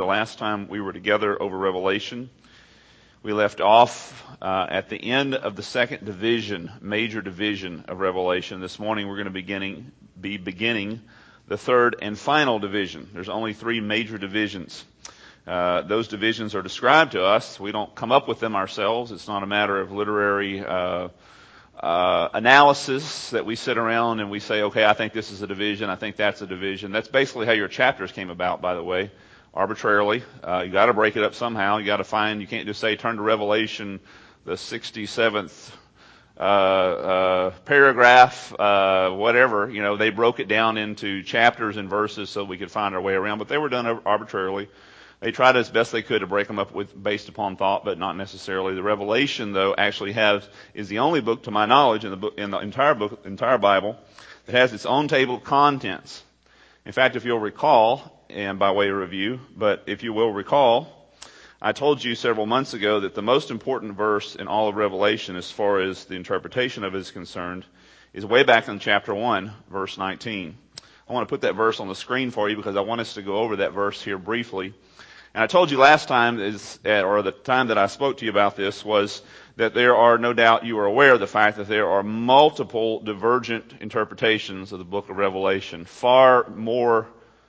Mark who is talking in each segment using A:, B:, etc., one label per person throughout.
A: the last time we were together over Revelation. We left off at the end of the second division, major division of Revelation. This morning we're going to be beginning the third and final division. There's only three major divisions. Those divisions are described to us. We don't come up with them ourselves. It's not a matter of literary analysis that we sit around and we say, okay, I think this is a division, I think that's a division. That's basically how your chapters came about, by the way, arbitrarily. You got to break it up somehow. You got to find. You can't just say turn to Revelation, the 67th paragraph, whatever. You know, they broke it down into chapters and verses so we could find our way around. But they were done arbitrarily. They tried as best they could to break them up based upon thought, but not necessarily. The Revelation, though, actually is the only book, to my knowledge, in the entire Bible, that has its own table of contents. In fact, if you'll recall, and by way of review, but if you will recall, I told you several months ago that the most important verse in all of Revelation, as far as the interpretation of it is concerned, is way back in chapter 1, verse 19. I want to put that verse on the screen for you because I want us to go over that verse here briefly. And I told you last time, or the time that I spoke to you about this, was that there are, no doubt you are aware of the fact that there are multiple divergent interpretations of the book of Revelation. Far more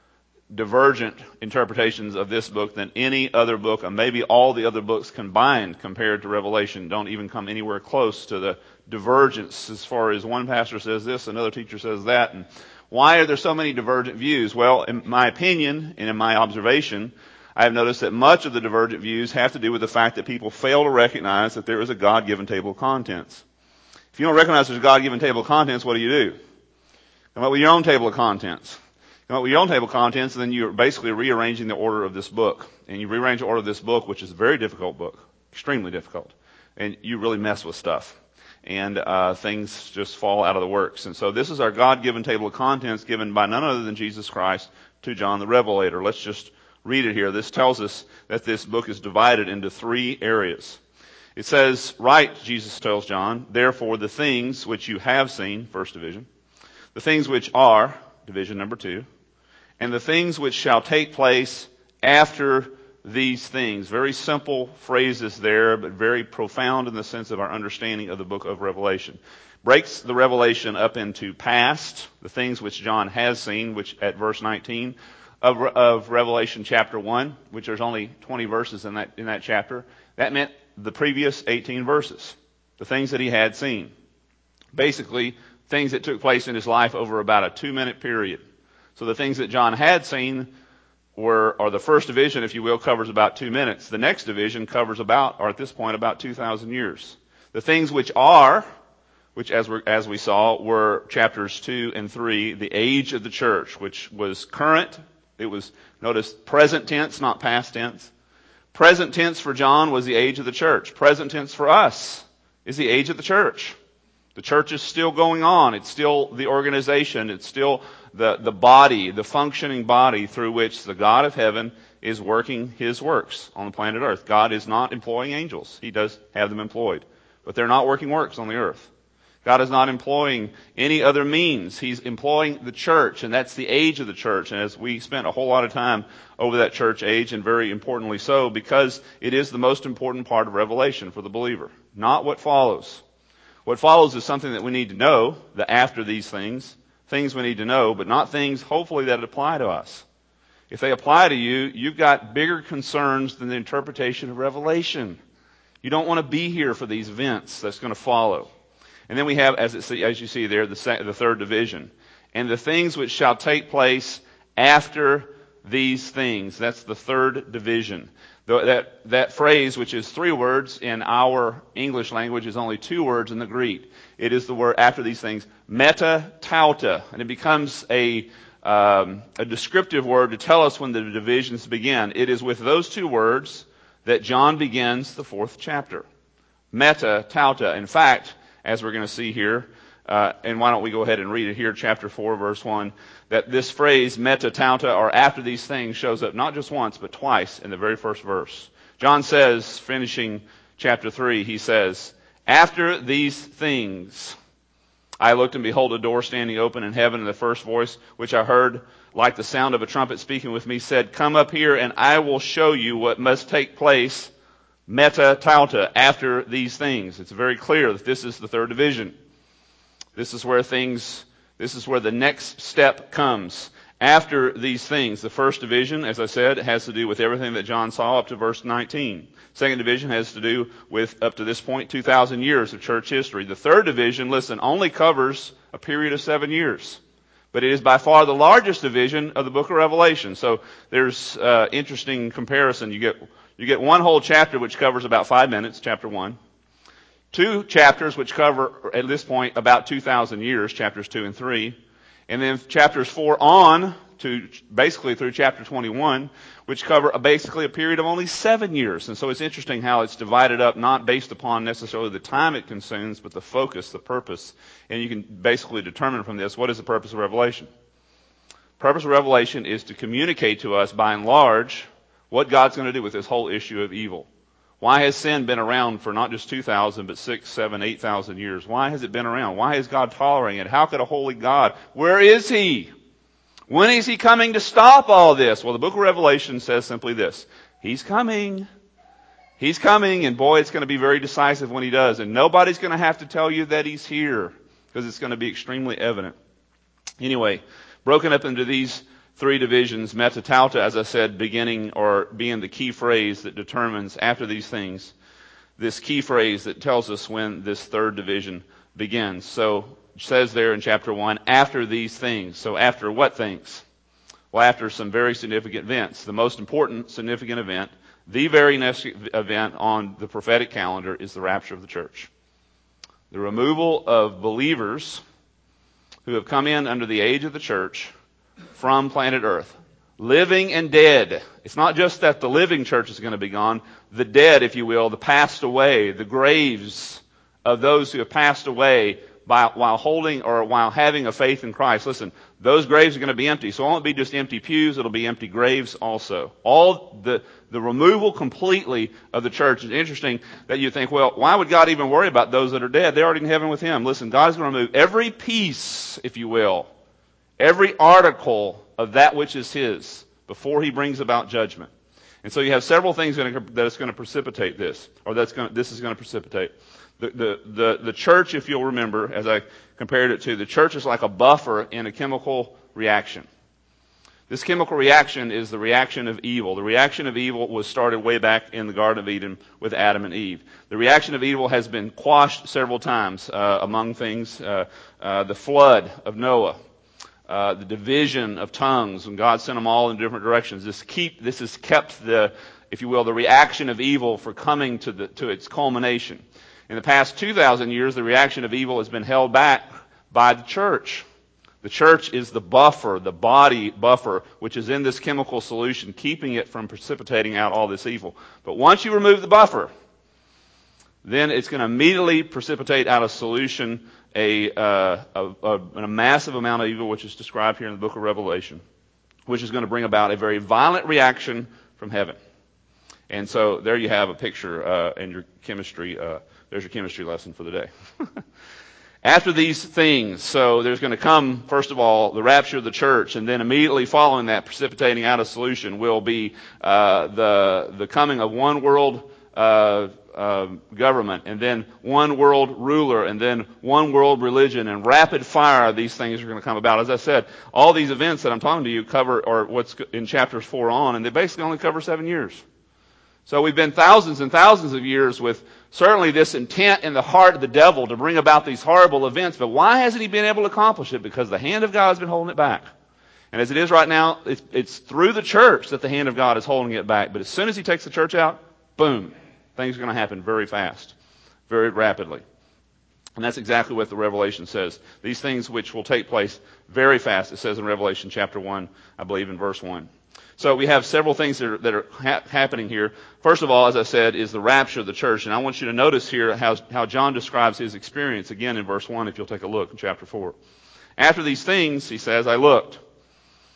A: divergent interpretations of this book than any other book, and maybe all the other books combined compared to Revelation don't even come anywhere close to the divergence as far as one pastor says this, another teacher says that. And why are there so many divergent views? Well, in my opinion and in my observation, I have noticed that much of the divergent views have to do with the fact that people fail to recognize that there is a God-given table of contents. If you don't recognize there's a God-given table of contents, what do? Come up with your own table of contents. Come up with your own table of contents, and then you're basically rearranging the order of this book. And you rearrange the order of this book, which is a very difficult book, extremely difficult. And you really mess with stuff. And things just fall out of the works. And so this is our God-given table of contents given by none other than Jesus Christ to John the Revelator. Let's just read it here. This tells us that this book is divided into three areas. It says, "Write," Jesus tells John, "therefore the things which you have seen," first division, "the things which are," division number 2, "and the things which shall take place after these things." Very simple phrases there, but very profound in the sense of our understanding of the book of Revelation. Breaks the Revelation up into past, the things which John has seen, which at verse 19, of Revelation chapter 1, which there's only 20 verses in that chapter. That meant the previous 18 verses, the things that he had seen. Basically, things that took place in his life over about a 2-minute period. So the things that John had seen or the first division, if you will, covers about 2 minutes. The next division covers at this point, about 2,000 years. The things which are, which as we saw, were chapters 2 and 3, the age of the church, which was current. It was, notice, present tense, not past tense. Present tense for John was the age of the church. Present tense for us is the age of the church. The church is still going on. It's still the organization. It's still the body, the functioning body through which the God of heaven is working his works on the planet Earth. God is not employing angels. He does have them employed. But they're not working works on the earth. God is not employing any other means. He's employing the church, and that's the age of the church. And as we spent a whole lot of time over that church age, and very importantly so, because it is the most important part of Revelation for the believer, not what follows. What follows is something that we need to know, the after these things we need to know, but not things, hopefully, that apply to us. If they apply to you, you've got bigger concerns than the interpretation of Revelation. You don't want to be here for these events that's going to follow. And then we have, as you see there, the third division. "And the things which shall take place after these things." That's the third division. That phrase, which is 3 words in our English language, is only 2 words in the Greek. It is the word after these things, meta tauta, and it becomes a descriptive word to tell us when the divisions begin. It is with those 2 words that John begins the 4th chapter. Meta tauta. In fact, as we're going to see here, and why don't we go ahead and read it here, chapter 4, verse 1, that this phrase, meta tauta, or after these things, shows up not just once, but twice in the very first verse. John says, finishing chapter 3, he says, "After these things." I looked, and behold, a door standing open in heaven, and the first voice which I heard, like the sound of a trumpet speaking with me, said, "Come up here, and I will show you what must take place, meta tauta, after these things." It's very clear that this is the third division. This is where the next step comes. After these things, the first division, as I said, has to do with everything that John saw up to verse 19. Second division has to do with, up to this point, 2,000 years of church history. The third division, listen, only covers a period of 7 years. But it is by far the largest division of the book of Revelation. So there's interesting comparison. You get one whole chapter which covers about 5 minutes, chapter 1. 2 chapters which cover, at this point, about 2,000 years, chapters 2 and 3. And then chapters 4 on to basically through chapter 21, which cover basically a period of only 7 years. And so it's interesting how it's divided up, not based upon necessarily the time it consumes, but the focus, the purpose. And you can basically determine from this, what is the purpose of Revelation? The purpose of Revelation is to communicate to us, by and large, what God's going to do with this whole issue of evil. Why has sin been around for not just 2,000, but 6, 7, 8,000 years? Why has it been around? Why is God tolerating it? How could a holy God? Where is He? When is He coming to stop all this? Well, the book of Revelation says simply this: He's coming. He's coming, and boy, it's going to be very decisive when He does. And nobody's going to have to tell you that He's here, because it's going to be extremely evident. Anyway, broken up into these 3 divisions, meta tauta, as I said, beginning or being the key phrase that determines after these things, this key phrase that tells us when this third division begins. So it says there in chapter 1, after these things. So after what things? Well, after some very significant events. The most important significant event, the very next event on the prophetic calendar, is the rapture of the church. The removal of believers who have come in under the age of the church from planet Earth, living and dead. It's not just that the living church is going to be gone. The dead, if you will, the passed away, the graves of those who have passed away while holding or while having a faith in Christ. Listen, those graves are going to be empty. So it won't be just empty pews, it'll be empty graves also. All the removal completely of the church. Is interesting that you think, well, why would God even worry about those that are dead? They're already in heaven with Him. Listen, God is going to remove every piece, if you will, every article of that which is His before He brings about judgment. And so you have several things that is going to precipitate this, or this is going to precipitate. The church, if you'll remember, as I compared it to, the church is like a buffer in a chemical reaction. This chemical reaction is the reaction of evil. The reaction of evil was started way back in the Garden of Eden with Adam and Eve. The reaction of evil has been quashed several times, among things, the flood of Noah. The division of tongues, and God sent them all in different directions. This has kept the reaction of evil for coming to its culmination. In the past 2,000 years, the reaction of evil has been held back by the church. The church is the buffer, the body buffer, which is in this chemical solution, keeping it from precipitating out all this evil. But once you remove the buffer, then it's going to immediately precipitate out a solution, a massive amount of evil, which is described here in the book of Revelation, which is going to bring about a very violent reaction from heaven. And so there you have a picture in your chemistry. There's your chemistry lesson for the day. After these things, so there's going to come, first of all, the rapture of the church, and then immediately following that, precipitating out a solution, will be the coming of one world government, and then one world ruler, and then one world religion, and rapid fire these things are going to come about. As I said, all these events that I'm talking to you cover, or what's in chapters 4 on, and they basically only cover 7 years. So we've been thousands and thousands of years with certainly this intent in the heart of the devil to bring about these horrible events, but why hasn't he been able to accomplish it? Because the hand of God has been holding it back. And as it is right now, it's through the church that the hand of God is holding it back. But as soon as He takes the church out, boom, things are going to happen very fast, very rapidly. And that's exactly what the Revelation says. These things which will take place very fast, it says in Revelation chapter 1, I believe in verse 1. So we have several things that are happening here. First of all, as I said, is the rapture of the church. And I want you to notice here how John describes his experience, again in verse 1, if you'll take a look in chapter 4. After these things, he says, I looked.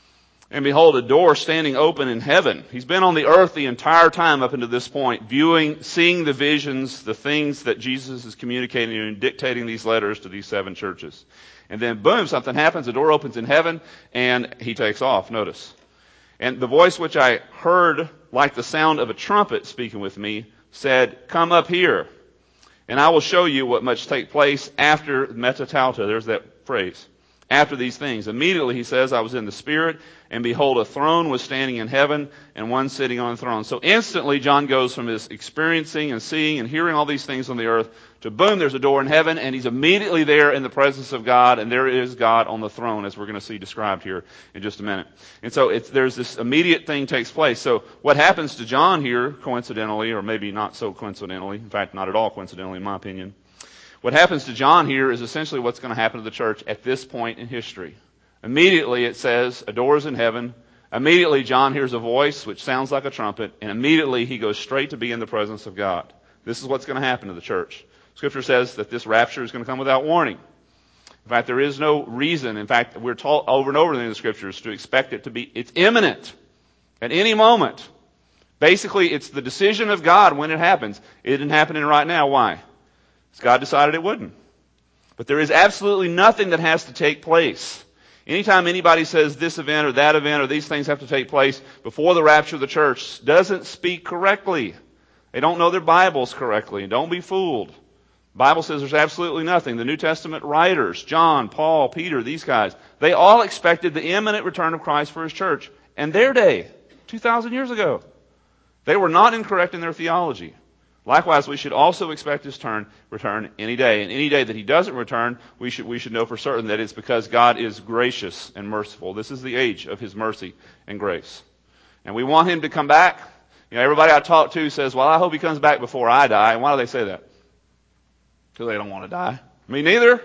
A: And behold, a door standing open in heaven. He's been on the earth the entire time up until this point, seeing the visions, the things that Jesus is communicating and dictating these letters to these 7 churches. And then boom, something happens, the door opens in heaven, and he takes off, notice. And the voice which I heard like the sound of a trumpet speaking with me said, "Come up here, and I will show you what must take place after metatauta." There's that phrase. After these things. Immediately, he says, I was in the Spirit, and behold, a throne was standing in heaven, and one sitting on the throne. So instantly, John goes from his experiencing and seeing and hearing all these things on the earth to boom, there's a door in heaven, and he's immediately there in the presence of God, and there is God on the throne, as we're going to see described here in just a minute. And so there's this immediate thing takes place. So what happens to John here, coincidentally, or maybe not so coincidentally, in fact, not at all coincidentally, in my opinion, what happens to John here is essentially what's going to happen to the church at this point in history. Immediately it says, a door is in heaven. Immediately John hears a voice which sounds like a trumpet, and immediately he goes straight to be in the presence of God. This is what's going to happen to the church. Scripture says that this rapture is going to come without warning. In fact, there is no reason. In fact, we're told over and over in the Scriptures to expect it to be, it's imminent at any moment. Basically, it's the decision of God when it happens. It isn't happening right now. Why? God decided it wouldn't. But there is absolutely nothing that has to take place. Anytime anybody says this event or that event or these things have to take place before the rapture of the church doesn't speak correctly. They don't know their Bibles correctly. And don't be fooled. The Bible says there's absolutely nothing. The New Testament writers, John, Paul, Peter, these guys, they all expected the imminent return of Christ for his church. And their day, 2,000 years ago. They were not incorrect in their theology. Likewise, we should also expect his return any day. And any day that he doesn't return, we should know for certain that it's because God is gracious and merciful. This is the age of his mercy and grace. And we want him to come back. You know, everybody I talk to says, well, I hope he comes back before I die. And why do they say that? Because they don't want to die. Me neither.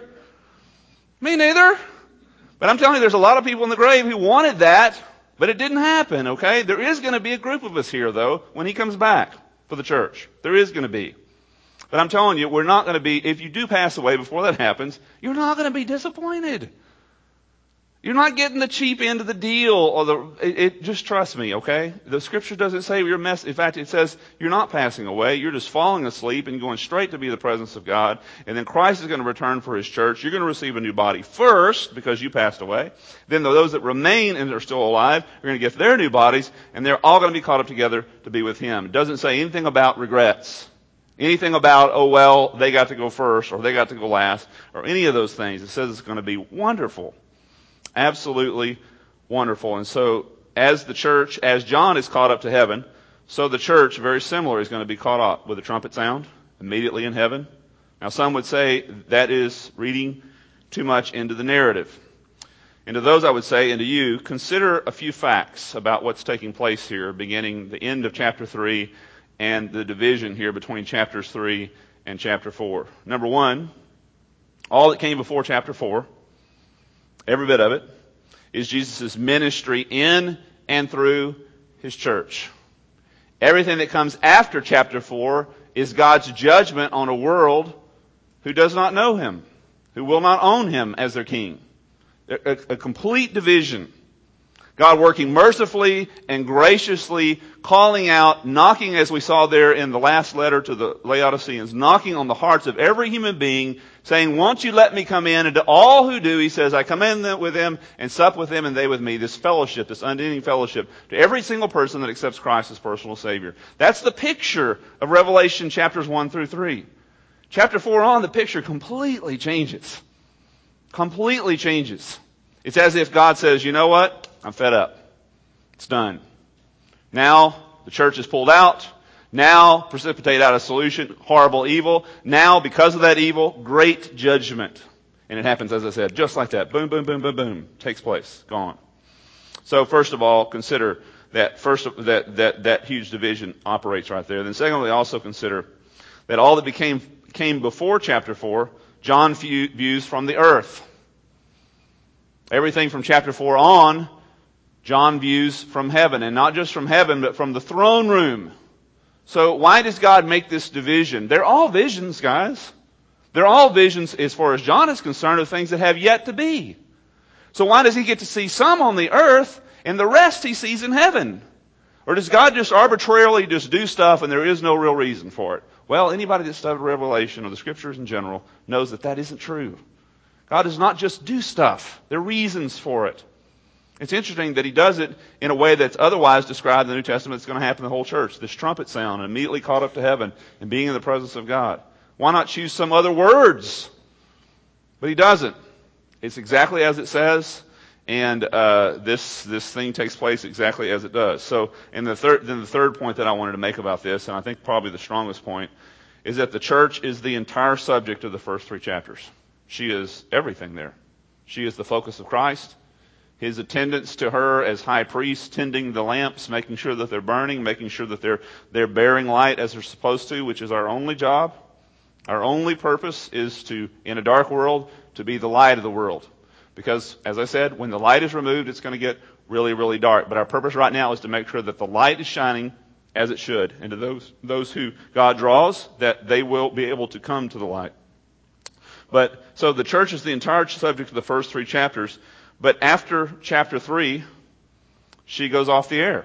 A: Me neither. But I'm telling you, there's a lot of people in the grave who wanted that, but it didn't happen, okay? There is going to be a group of us here, though, when he comes back. For the church. There is going to be. But I'm telling you, we're not going to be, if you do pass away before that happens, you're not going to be disappointed. You're not getting the cheap end of the deal or just trust me, okay? The Scripture doesn't say you're in fact, it says you're not passing away. You're just falling asleep and going straight to be in the presence of God. And then Christ is going to return for his church. You're going to receive a new body first because you passed away. Then those that remain and are still alive are going to get their new bodies, and they're all going to be caught up together to be with him. It doesn't say anything about regrets. Anything about, oh, well, they got to go first or they got to go last or any of those things. It says it's going to be wonderful. Absolutely wonderful. And so as the church, as John is caught up to heaven, so the church, very similar, is going to be caught up with a trumpet sound immediately in heaven. Now some would say that is reading too much into the narrative. And to those I would say, and to you, consider a few facts about what's taking place here, beginning the end of chapter 3 and the division here between chapters 3 and chapter 4. Number one, all that came before chapter 4, every bit of it, is Jesus' ministry in and through his church. Everything that comes after chapter 4 is God's judgment on a world who does not know him, who will not own him as their king. A complete division. God working mercifully and graciously, calling out, knocking, as we saw there in the last letter to the Laodiceans, knocking on the hearts of every human being, saying, won't you let me come in? And to all who do, he says, I come in with them and sup with them and they with me. This fellowship, this unending fellowship, to every single person that accepts Christ as personal Savior. That's the picture of Revelation chapters 1 through 3. Chapter 4 on, the picture completely changes. Completely changes. It's as if God says, you know what? I'm fed up. It's done. Now, the church is pulled out. Now, precipitate out a solution, horrible evil. Now, because of that evil, great judgment. And it happens, as I said, just like that. Boom, boom, boom, boom, boom. Takes place. Gone. So, first of all, consider that that huge division operates right there. Then secondly, also consider that all that came before chapter 4, John views from the earth. Everything from chapter 4 on, John views from heaven. And not just from heaven, but from the throne room. So why does God make this division? They're all visions, guys. They're all visions, as far as John is concerned, of things that have yet to be. So why does he get to see some on the earth and the rest he sees in heaven? Or does God just arbitrarily just do stuff and there is no real reason for it? Well, anybody that's studied Revelation or the Scriptures in general knows that that isn't true. God does not just do stuff. There are reasons for it. It's interesting that he does it in a way that's otherwise described in the New Testament that's going to happen in the whole church. This trumpet sound, and immediately caught up to heaven, and being in the presence of God. Why not choose some other words? But he doesn't. It's exactly as it says, and this thing takes place exactly as it does. So, the third point that I wanted to make about this, and I think probably the strongest point, is that the church is the entire subject of the first 3 chapters. She is everything there. She is the focus of Christ. His attendance to her as high priest, tending the lamps, making sure that they're burning, making sure that they're bearing light as they're supposed to, which is our only job. Our only purpose is to, in a dark world, to be the light of the world. Because, as I said, when the light is removed, it's going to get really, really dark. But our purpose right now is to make sure that the light is shining as it should. And to those who God draws, that they will be able to come to the light. But, so the church is the entire subject of the first 3 chapters. But after chapter 3, she goes off the air.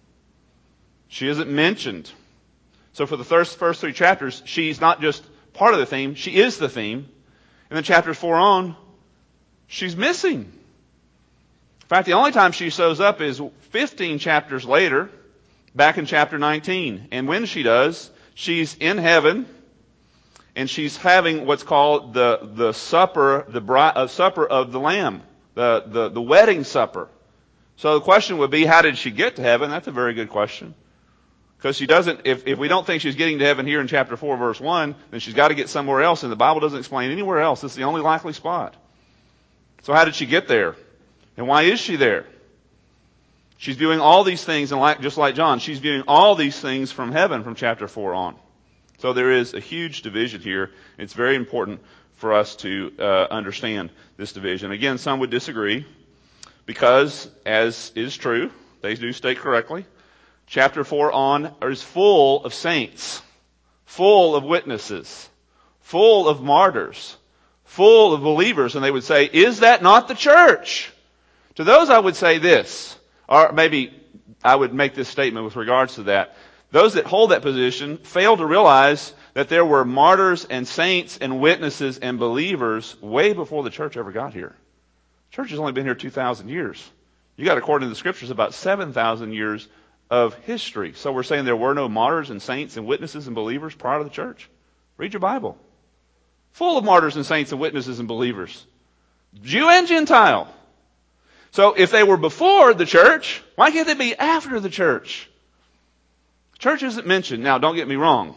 A: She isn't mentioned. So for the first 3 chapters, she's not just part of the theme, she is the theme. And then chapters 4 on, she's missing. In fact, the only time she shows up is 15 chapters later, back in chapter 19. And when she does, she's in heaven, and she's having what's called the supper, supper of the Lamb. The wedding supper. So the question would be, how did she get to heaven? That's a very good question. Because she doesn't, if we don't think she's getting to heaven here in chapter 4, verse 1, then she's got to get somewhere else, and the Bible doesn't explain anywhere else. It's the only likely spot. So how did she get there? And why is she there? She's viewing all these things, and just like John, she's viewing all these things from heaven from chapter 4 on. So there is a huge division here. It's very important for us to understand this division. Again, some would disagree because, as is true, they do state correctly, chapter 4 on is full of saints, full of witnesses, full of martyrs, full of believers. And they would say, is that not the church? To those I would say this, or maybe I would make this statement with regards to that. Those that hold that position fail to realize that there were martyrs and saints and witnesses and believers way before the church ever got here. The church has only been here 2,000 years. You got, according to the Scriptures, about 7,000 years of history. So we're saying there were no martyrs and saints and witnesses and believers prior to the church. Read your Bible. Full of martyrs and saints and witnesses and believers. Jew and Gentile. So if they were before the church, why can't they be after the church? Church isn't mentioned. Now, don't get me wrong.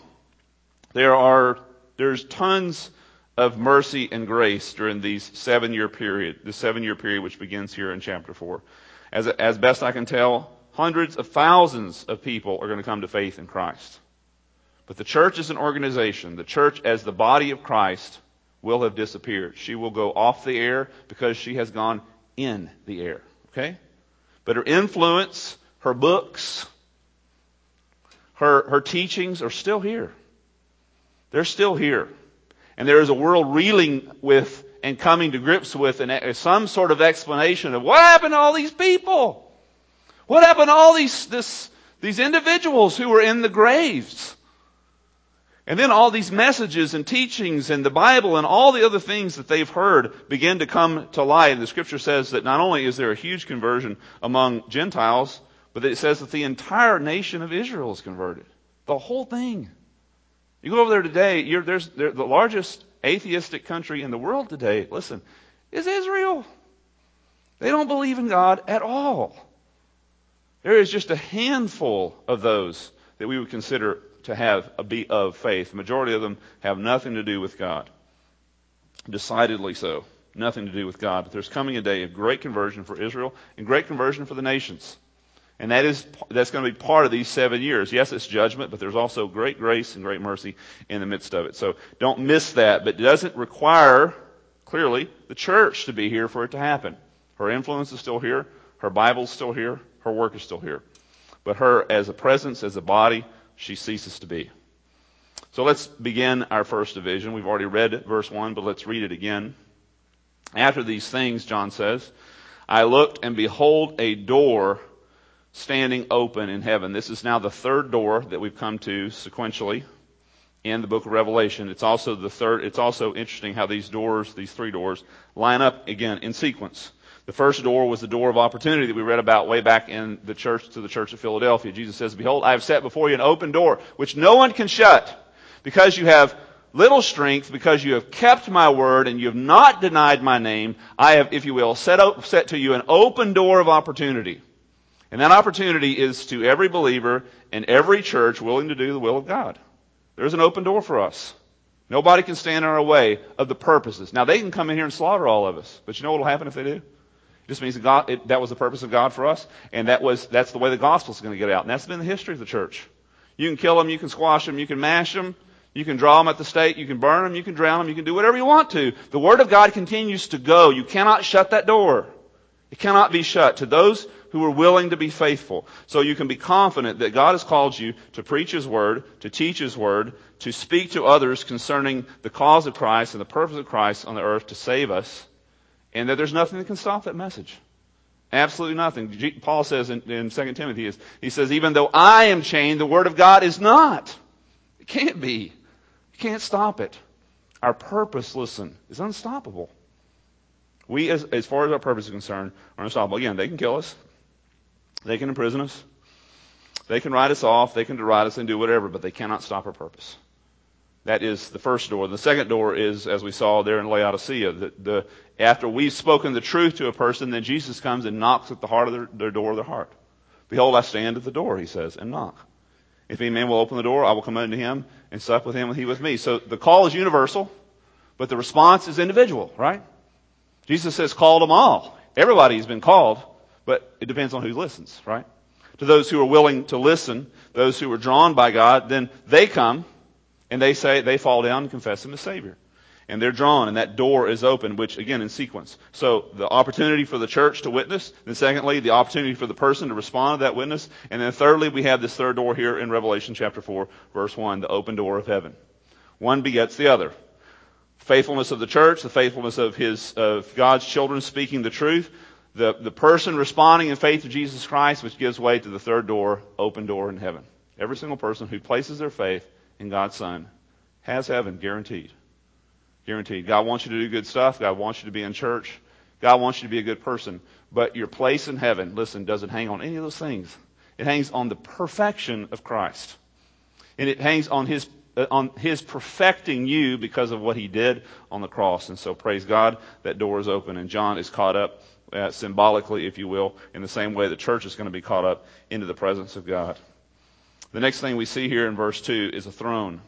A: There's tons of mercy and grace during this 7-year period which begins here in chapter 4. As best I can tell, hundreds of thousands of people are going to come to faith in Christ. But the church as an organization, the church as the body of Christ, will have disappeared. She will go off the air because she has gone in the air. Okay? But her influence, her books, her teachings are still here. They're still here. And there is a world reeling with and coming to grips with some sort of explanation of what happened to all these people. What happened to all these individuals who were in the graves? And then all these messages and teachings and the Bible and all the other things that they've heard begin to come to light. And the Scripture says that not only is there a huge conversion among Gentiles, but it says that the entire nation of Israel is converted. The whole thing. You go over there today, the largest atheistic country in the world today, listen, is Israel. They don't believe in God at all. There is just a handful of those that we would consider to be of faith. The majority of them have nothing to do with God. Decidedly so. Nothing to do with God. But there's coming a day of great conversion for Israel and great conversion for the nations. And that's going to be part of these 7 years. Yes, it's judgment, but there's also great grace and great mercy in the midst of it. So don't miss that. But it doesn't require, clearly, the church to be here for it to happen. Her influence is still here. Her Bible's still here. Her work is still here. But her, as a presence, as a body, she ceases to be. So let's begin our first division. We've already read verse 1, but let's read it again. After these things, John says, I looked, and behold, a door standing open in heaven. This is now the third door that we've come to sequentially in the book of Revelation. It's also interesting how these three doors, line up again in sequence. The first door was the door of opportunity that we read about way back in the church of Philadelphia. Jesus says, behold, I have set before you an open door, which no one can shut, because you have little strength, because you have kept my word, and you have not denied my name. I have, if you will, set to you an open door of opportunity. And that opportunity is to every believer in every church willing to do the will of God. There's an open door for us. Nobody can stand in our way of the purposes. Now, they can come in here and slaughter all of us, but you know what will happen if they do? It just means that was the purpose of God for us, and that's the way the gospel is going to get out. And that's been the history of the church. You can kill them, you can squash them, you can mash them, you can draw them at the stake, you can burn them, you can drown them, you can do whatever you want to. The Word of God continues to go. You cannot shut that door. It cannot be shut to those who are willing to be faithful. So you can be confident that God has called you to preach His Word, to teach His Word, to speak to others concerning the cause of Christ and the purpose of Christ on the earth to save us, and that there's nothing that can stop that message. Absolutely nothing. Paul says in 2 Timothy, he says, even though I am chained, the Word of God is not. It can't be. You can't stop it. Our purpose, listen, is unstoppable. We, as far as our purpose is concerned, are unstoppable. Again, they can kill us. They can imprison us. They can write us off. They can deride us and do whatever, but they cannot stop our purpose. That is the first door. The second door is, as we saw there in Laodicea, after we've spoken the truth to a person, then Jesus comes and knocks at the heart of their door of their heart. Behold, I stand at the door, he says, and knock. If any man will open the door, I will come unto him and sup with him and he with me. So the call is universal, but the response is individual, right? Jesus says, call them all. Everybody's been called, but it depends on who listens, right? To those who are willing to listen, those who are drawn by God, then they come and they fall down and confess Him as Savior. And they're drawn, and that door is open, which, again, in sequence. So the opportunity for the church to witness. Then secondly, the opportunity for the person to respond to that witness. And then thirdly, we have this third door here in Revelation chapter 4, verse 1, the open door of heaven. One begets the other. Faithfulness of the church, the faithfulness of God's children speaking the truth. The person responding in faith to Jesus Christ, which gives way to the third door, open door in heaven. Every single person who places their faith in God's Son has heaven, guaranteed. Guaranteed. God wants you to do good stuff. God wants you to be in church. God wants you to be a good person. But your place in heaven, listen, doesn't hang on any of those things. It hangs on the perfection of Christ. And it hangs on His perfecting you because of what He did on the cross. And so praise God, that door is open. And John is caught up, symbolically, if you will, in the same way the church is going to be caught up into the presence of God. The next thing we see here in verse 2 is a throne.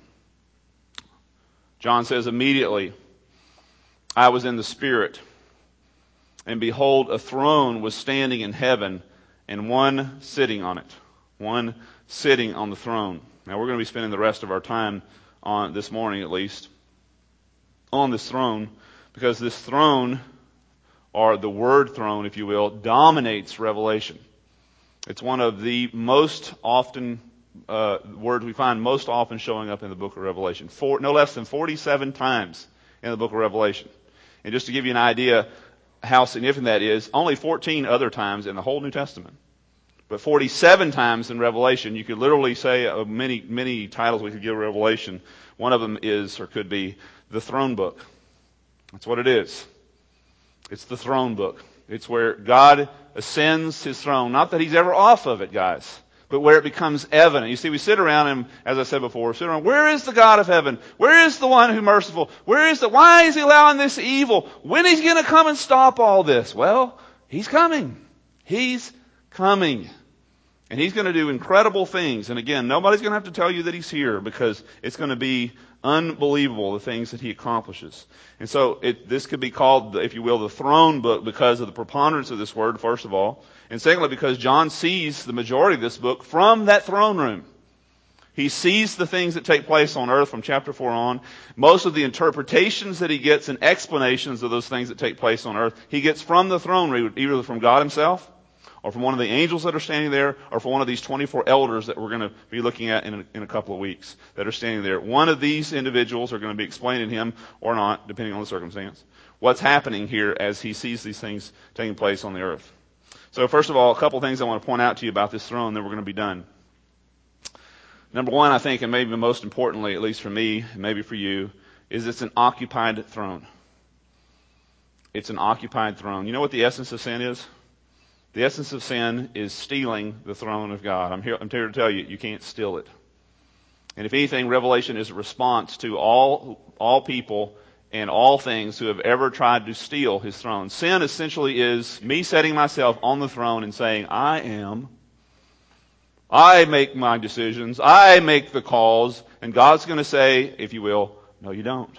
A: John says, immediately I was in the Spirit, and behold, a throne was standing in heaven, and one sitting on it. One sitting on the throne. Now we're going to be spending the rest of our time on this morning, at least, on this throne, because this throne, or the word throne, if you will, dominates Revelation. It's one of the most often words we find most often showing up in the book of Revelation. No less than 47 times in the book of Revelation. And just to give you an idea how significant that is, only 14 other times in the whole New Testament. But 47 times in Revelation. You could literally say many titles we could give Revelation. One of them is, or could be, the throne book. That's what it is. It's the throne book. It's where God ascends His throne. Not that He's ever off of it, guys, but where it becomes evident. You see, we sit around and, as I said before, where is the God of heaven? Where is the one who's merciful? Why is He allowing this evil? When is He going to come and stop all this? Well, He's coming. He's coming. And He's going to do incredible things. And again, nobody's going to have to tell you that He's here, because it's going to be unbelievable, the things that He accomplishes. And so this could be called, if you will, the throne book, because of the preponderance of this word, first of all. And secondly, because John sees the majority of this book from that throne room. He sees the things that take place on earth from chapter 4 on. Most of the interpretations that he gets and explanations of those things that take place on earth, he gets from the throne room, either from God Himself, or from one of the angels that are standing there, or from one of these 24 elders that we're going to be looking at in a couple of weeks that are standing there. One of these individuals are going to be explaining Him or not, depending on the circumstance. what's happening here as he sees these things taking place on the earth. So first of all, a couple things I want to point out to you about this throne, then we're going to be done. Number one, I think, and maybe most importantly, at least for me, and maybe for you, is it's an occupied throne. It's an occupied throne. You know what the essence of sin is? The essence of sin is stealing the throne of God. I'm here to tell you, you can't steal it. And if anything, Revelation is a response to all people and all things who have ever tried to steal his throne. Sin essentially is me setting myself on the throne and saying, I make my decisions, I make the calls, and God's going to say, if you will, no you don't.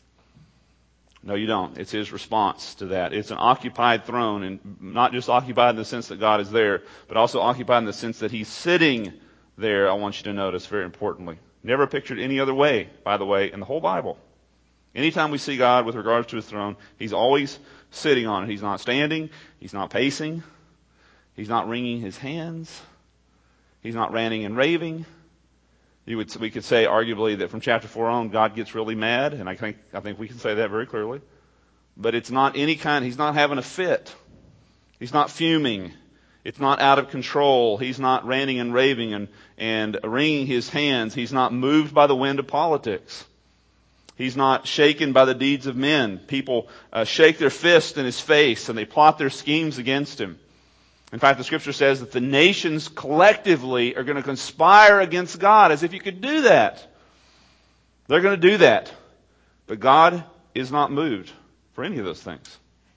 A: No you don't. It's his response to that. It's an occupied throne, and not just occupied in the sense that God is there, but also occupied in the sense that he's sitting there, I want you to notice very importantly. Never pictured any other way, by the way, in the whole Bible. Anytime we see God with regards to his throne, he's always sitting on it. He's not standing. He's not pacing. He's not wringing his hands. He's not ranting and raving. We could say arguably that from chapter 4 on, God gets really mad, and I think we can say that very clearly. But it's not any kind, he's not having a fit. He's not fuming. It's not out of control. He's not ranting and raving and wringing his hands. He's not moved by the wind of politics. He's not shaken by the deeds of men. People shake their fist in his face and they plot their schemes against him. In fact, the scripture says that the nations collectively are going to conspire against God, as if you could do that. They're going to do that. But God is not moved for any of those things.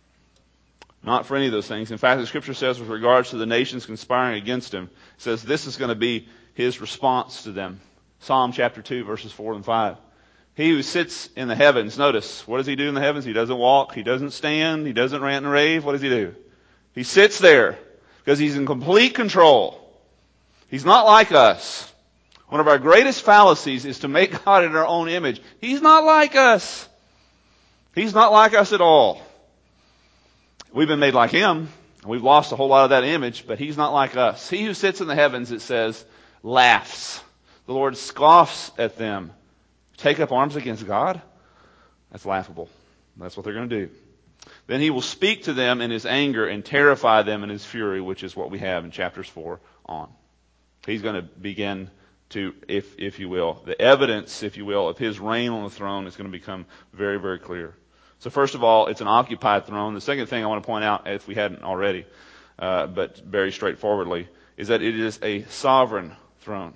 A: Not for any of those things. In fact, the scripture says with regards to the nations conspiring against him, it says this is going to be his response to them. Psalm chapter 2, verses 4 and 5. He who sits in the heavens, notice, what does he do in the heavens? He doesn't walk, he doesn't stand, he doesn't rant and rave. What does he do? He sits there because he's in complete control. He's not like us. One of our greatest fallacies is to make God in our own image. He's not like us. He's not like us at all. We've been made like him. We've lost a whole lot of that image, but he's not like us. He who sits in the heavens, it says, laughs. The Lord scoffs at them. Take up arms against God? That's laughable. That's what they're going to do. Then he will speak to them in his anger and terrify them in his fury, which is what we have in chapters 4 on. He's going to begin to, if you will, the evidence, if you will, of his reign on the throne is going to become very, very clear. So first of all, it's an occupied throne. The second thing I want to point out, if we hadn't already, but very straightforwardly, is that it is a sovereign throne.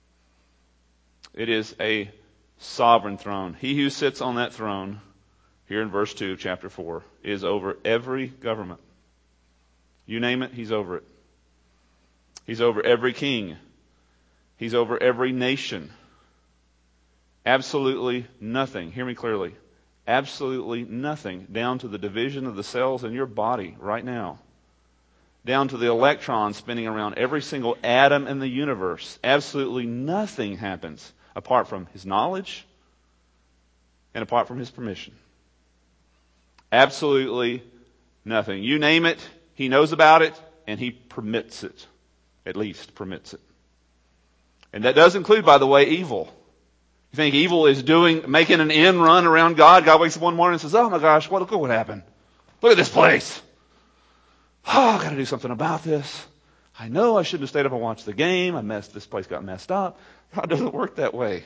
A: It is a sovereign throne. He who sits on that throne, here in verse 2 of chapter 4, is over every government. You name it, he's over it. He's over every king. He's over every nation. Absolutely nothing, hear me clearly, absolutely nothing, down to the division of the cells in your body right now, down to the electrons spinning around every single atom in the universe. Absolutely nothing happens apart from his knowledge and apart from his permission. Absolutely nothing. You name it, he knows about it, and he permits it. At least permits it. And that does include, by the way, evil. You think evil is making an end run around God? God wakes up one morning and says, oh my gosh, look what happened. Look at this place. Oh, I've got to do something about this. I know I shouldn't have stayed up and watched the game. This place got messed up. God doesn't work that way.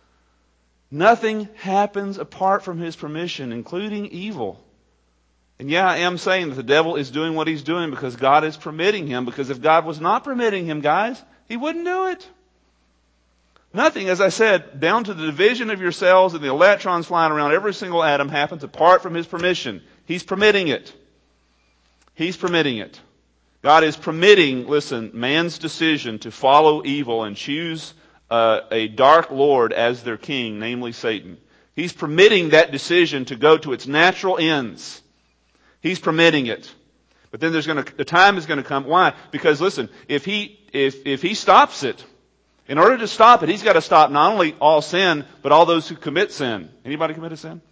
A: Nothing happens apart from his permission, including evil. And yeah, I am saying that the devil is doing what he's doing because God is permitting him, because if God was not permitting him, guys, he wouldn't do it. Nothing, as I said, down to the division of your cells and the electrons flying around every single atom happens apart from his permission. He's permitting it. He's permitting it. God is permitting, listen, man's decision to follow evil and choose a dark lord as their king, namely Satan. He's permitting that decision to go to its natural ends. He's permitting it. But then the time is going to come. Why? Because listen, if he stops it, in order to stop it, he's got to stop not only all sin, but all those who commit sin. Anybody commit a sin?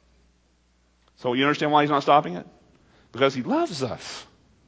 A: So you understand why he's not stopping it? Because he loves us.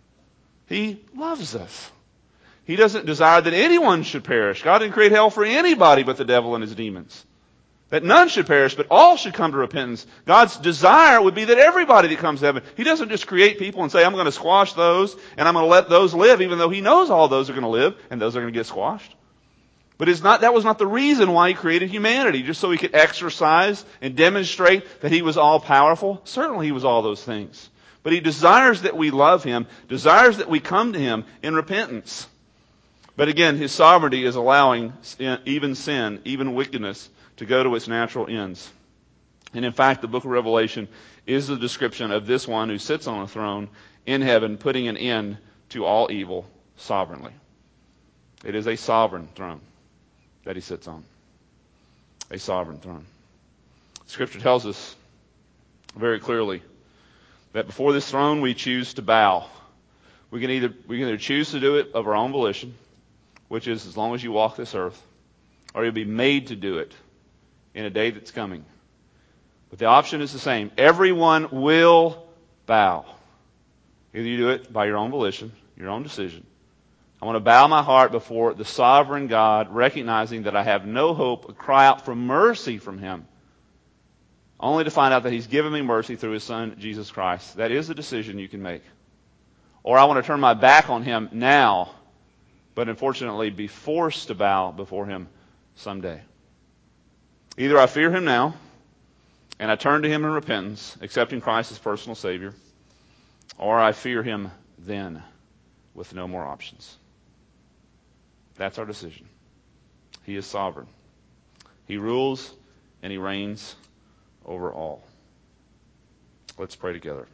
A: He loves us. He doesn't desire that anyone should perish. God didn't create hell for anybody but the devil and his demons. That none should perish, but all should come to repentance. God's desire would be that everybody that comes to heaven, He doesn't just create people and say, I'm going to squash those, and I'm going to let those live, even though He knows all those are going to live, and those are going to get squashed. But that was not the reason why He created humanity, just so He could exercise and demonstrate that He was all-powerful. Certainly He was all those things. But He desires that we love Him, desires that we come to Him in repentance. But again, His sovereignty is allowing even sin, even wickedness, to go to its natural ends. And in fact, the book of Revelation is the description of this one who sits on a throne in heaven, putting an end to all evil sovereignly. It is a sovereign throne that He sits on. A sovereign throne. Scripture tells us very clearly that before this throne we choose to bow. We can either choose to do it of our own volition, which is as long as you walk this earth, or you'll be made to do it in a day that's coming. But the option is the same. Everyone will bow. Either you do it by your own volition, your own decision. I want to bow my heart before the sovereign God, recognizing that I have no hope, cry out for mercy from Him, only to find out that He's given me mercy through His Son, Jesus Christ. That is a decision you can make. Or I want to turn my back on Him now, but unfortunately be forced to bow before Him someday. Either I fear Him now, and I turn to Him in repentance, accepting Christ as personal Savior, or I fear Him then, with no more options. That's our decision. He is sovereign. He rules and He reigns over all. Let's pray together.